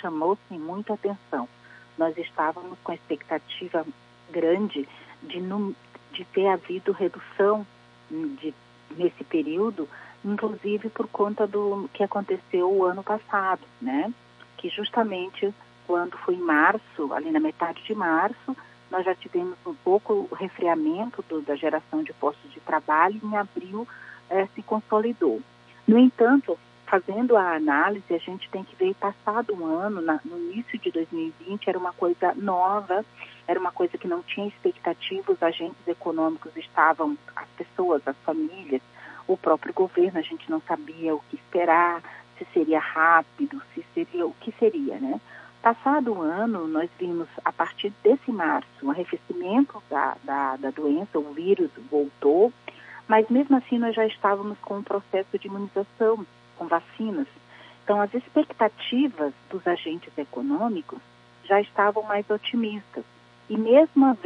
chamou-se muita atenção. Nós estávamos com a expectativa grande de ter havido redução nesse período, inclusive por conta do que aconteceu o ano passado, né? Que justamente quando foi em março, ali na metade de março, nós já tivemos um pouco o resfriamento da geração de postos de trabalho e em abril se consolidou. No entanto, fazendo a análise, a gente tem que ver, passado um ano, no início de 2020, era uma coisa nova, era uma coisa que não tinha expectativa, os agentes econômicos estavam, as pessoas, as famílias, o próprio governo, a gente não sabia o que esperar, se seria rápido, o que seria, né? Passado um ano, nós vimos, a partir desse março, um arrefecimento da doença, o vírus voltou, mas mesmo assim nós já estávamos com um processo de imunização, com vacinas. Então, as expectativas dos agentes econômicos já estavam mais otimistas. E mesmo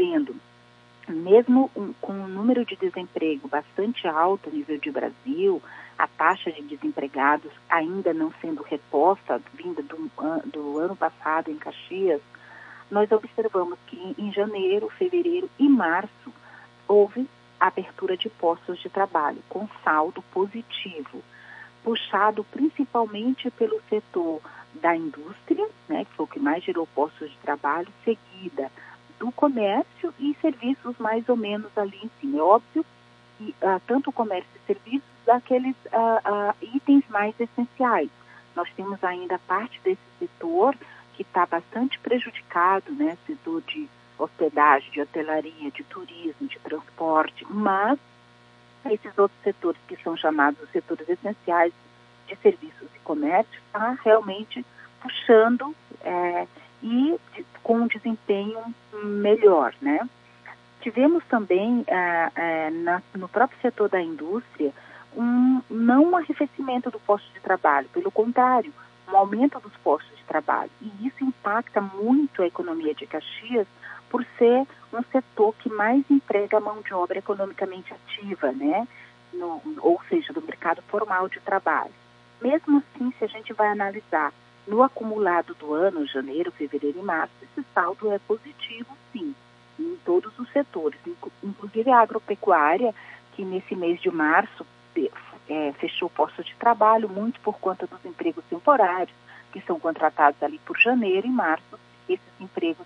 com um número de desemprego bastante alto a nível de Brasil, a taxa de desempregados ainda não sendo reposta, vinda do ano passado em Caxias, nós observamos que em janeiro, fevereiro e março houve abertura de postos de trabalho com saldo positivo, puxado principalmente pelo setor da indústria, né, que foi o que mais gerou postos de trabalho, seguida do comércio e serviços mais ou menos ali em cima. É óbvio que tanto o comércio e serviços, daqueles itens mais essenciais. Nós temos ainda parte desse setor que está bastante prejudicado, né, setor de hospedagem, de hotelaria, de turismo, de transporte, mas esses outros setores que são chamados setores essenciais de serviços e comércio está realmente puxando com um desempenho melhor, né? Tivemos também no próprio setor da indústria não um arrefecimento do posto de trabalho, pelo contrário, um aumento dos postos de trabalho. E isso impacta muito a economia de Caxias por ser um setor que mais emprega mão de obra economicamente ativa, né? Ou seja, do mercado formal de trabalho. Mesmo assim, se a gente vai analisar no acumulado do ano, janeiro, fevereiro e março, esse saldo é positivo, sim, em todos os setores, inclusive a agropecuária, que nesse mês de março fechou postos de trabalho, muito por conta dos empregos temporários, que são contratados ali por janeiro e março. Esses empregos,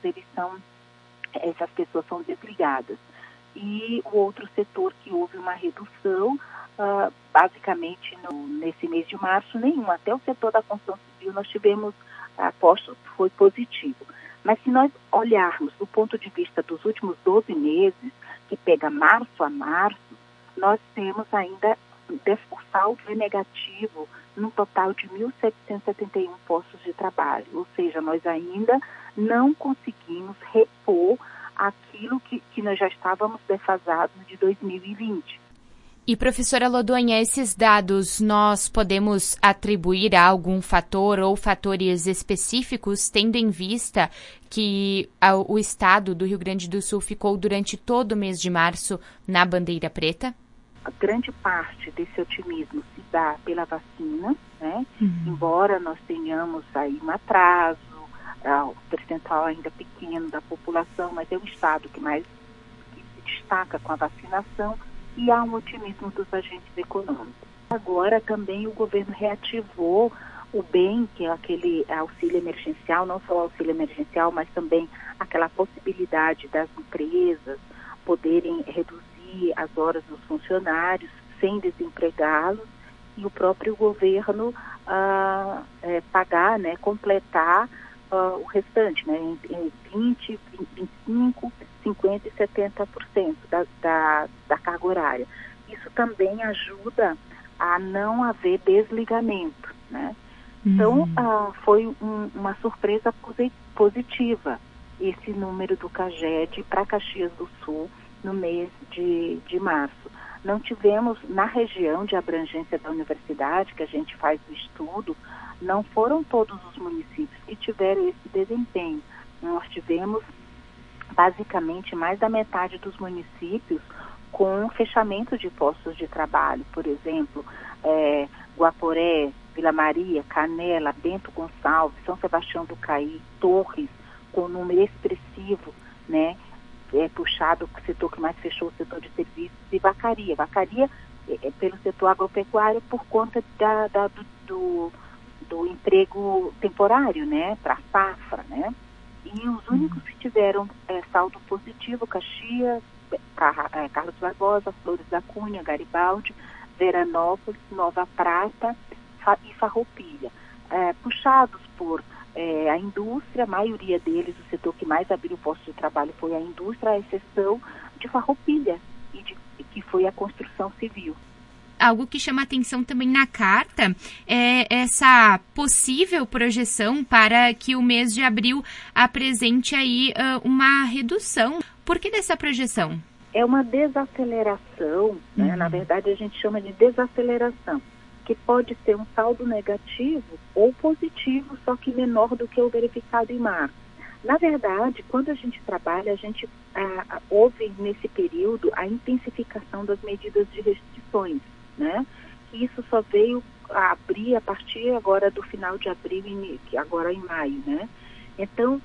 essas pessoas são desligadas. E o outro setor que houve uma redução, basicamente nesse mês de março, nenhum. Até o setor da construção civil nós tivemos postos, foi positivo. Mas se nós olharmos do ponto de vista dos últimos 12 meses, que pega março a março, nós temos ainda, o saldo é negativo num total de 1.771 postos de trabalho. Ou seja, nós ainda não conseguimos repor aquilo que nós já estávamos defasados de 2020. E, professora Lodonha, esses dados nós podemos atribuir a algum fator ou fatores específicos, tendo em vista que o estado do Rio Grande do Sul ficou durante todo o mês de março na bandeira preta? A grande parte desse otimismo se dá pela vacina, né? Embora nós tenhamos aí um atraso, o percentual ainda pequeno da população, mas é o estado que se destaca com a vacinação, e há um otimismo dos agentes econômicos. Agora também o governo reativou o BEM, que é aquele auxílio emergencial, não só o auxílio emergencial, mas também aquela possibilidade das empresas poderem reduzir as horas dos funcionários sem desempregá-los, e o próprio governo pagar, né, completar o restante, né, em 20, 25, 50% e 70% da carga horária. Isso também ajuda a não haver desligamento, né? Então, foi uma surpresa positiva esse número do CAGED para Caxias do Sul no mês de março. Não tivemos, na região de abrangência da universidade, que a gente faz o estudo, não foram todos os municípios que tiveram esse desempenho. Nós tivemos, basicamente, mais da metade dos municípios com fechamento de postos de trabalho. Por exemplo, Guaporé, Vila Maria, Canela, Bento Gonçalves, São Sebastião do Caí, Torres, com um número expressivo, né, puxado o setor que mais fechou, o setor de serviços, e Vacaria. Vacaria pelo setor agropecuário por conta do emprego temporário, né, para safra, né. E os únicos que tiveram saldo positivo, Caxias, Carlos Barbosa, Flores da Cunha, Garibaldi, Veranópolis, Nova Prata e Farroupilha. Puxados por a indústria, a maioria deles, o setor que mais abriu postos de trabalho foi a indústria, à exceção de Farroupilha, que foi a construção civil. Algo que chama atenção também na carta é essa possível projeção para que o mês de abril apresente aí uma redução. Por que dessa projeção? É uma desaceleração, né? Na verdade a gente chama de desaceleração, que pode ser um saldo negativo ou positivo, só que menor do que o verificado em março. Na verdade, quando a gente trabalha, a gente houve nesse período a intensificação das medidas de restrições, né? Que isso só veio a abrir a partir agora do final de abril, agora em maio, né? Então,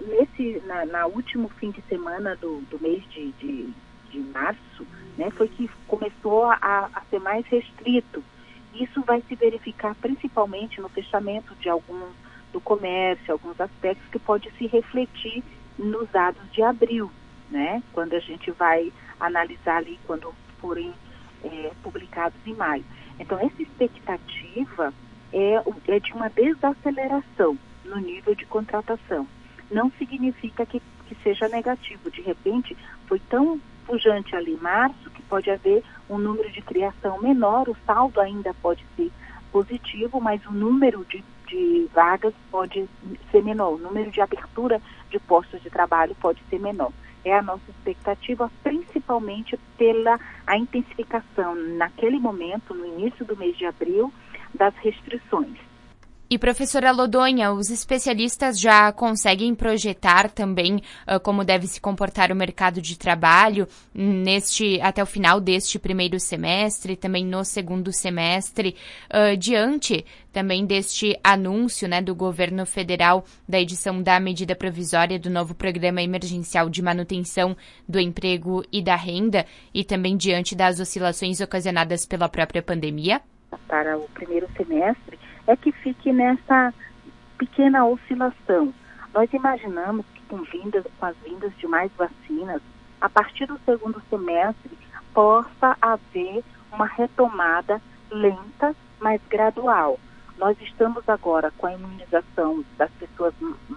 na último fim de semana do mês de março, né, foi que começou a ser mais restrito. Isso vai se verificar principalmente no fechamento do comércio, alguns aspectos que pode se refletir nos dados de abril, né? Quando a gente vai analisar ali, quando forem publicados em maio. Então, essa expectativa é de uma desaceleração no nível de contratação. Não significa que seja negativo. De repente, foi tão pujante ali em março que pode haver um número de criação menor, o saldo ainda pode ser positivo, mas o número de vagas pode ser menor, o número de abertura de postos de trabalho pode ser menor. É a nossa expectativa, principalmente pela intensificação, naquele momento, no início do mês de abril, das restrições. E, professora Lodonha, os especialistas já conseguem projetar também como deve se comportar o mercado de trabalho até o final deste primeiro semestre, também no segundo semestre, diante também deste anúncio, né, do governo federal da edição da medida provisória do novo Programa Emergencial de Manutenção do Emprego e da Renda, e também diante das oscilações ocasionadas pela própria pandemia? Para o primeiro semestre, é que fique nessa pequena oscilação. Nós imaginamos que com as vindas de mais vacinas, a partir do segundo semestre, possa haver uma retomada lenta, mas gradual. Nós estamos agora com a imunização das pessoas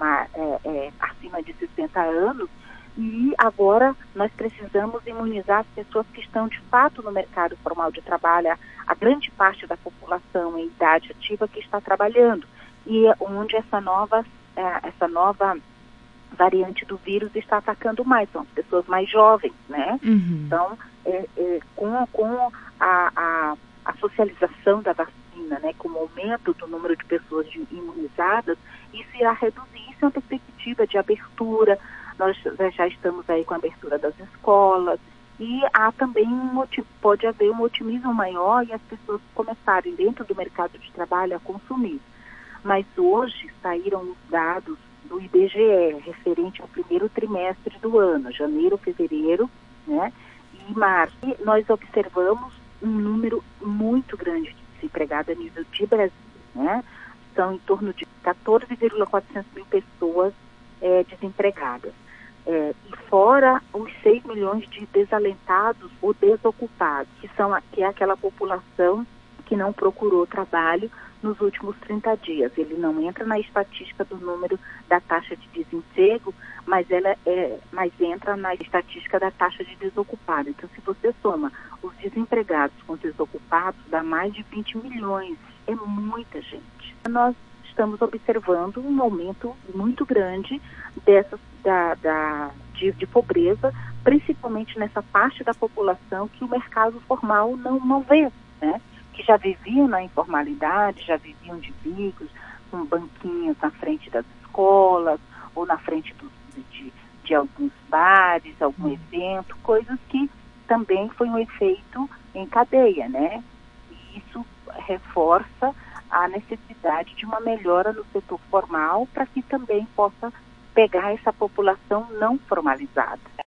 acima de 60 anos e agora nós precisamos imunizar as pessoas que estão de fato no mercado formal de trabalho, a grande parte da população em idade ativa que está trabalhando e onde essa nova variante do vírus está atacando mais, são as pessoas mais jovens, né? Uhum. Então, com a socialização da vacina, né, com o aumento do número de pessoas imunizadas, isso irá reduzir. Isso é uma perspectiva de abertura. Nós já estamos aí com a abertura das escolas e há também pode haver um otimismo maior e as pessoas começarem dentro do mercado de trabalho a consumir. Mas hoje saíram os dados do IBGE referente ao primeiro trimestre do ano, janeiro, fevereiro, né, e março. E nós observamos um número muito grande de desempregados a nível de Brasil, né? São em torno de 14,400 mil pessoas desempregadas. E fora os 6 milhões de desalentados ou desocupados, que é aquela população que não procurou trabalho nos últimos 30 dias. Ele não entra na estatística do número da taxa de desemprego, mas entra na estatística da taxa de desocupado. Então, se você soma os desempregados com os desocupados, dá mais de 20 milhões. É muita gente. Nós estamos observando um aumento muito grande de pobreza, principalmente nessa parte da população que o mercado formal não vê, né? Que já viviam na informalidade, já viviam de bicos, com banquinhos na frente das escolas ou na frente de alguns bares, algum evento, coisas que também foi um efeito em cadeia, né? E isso reforça a necessidade de uma melhora no setor formal para que também possa pegar essa população não formalizada.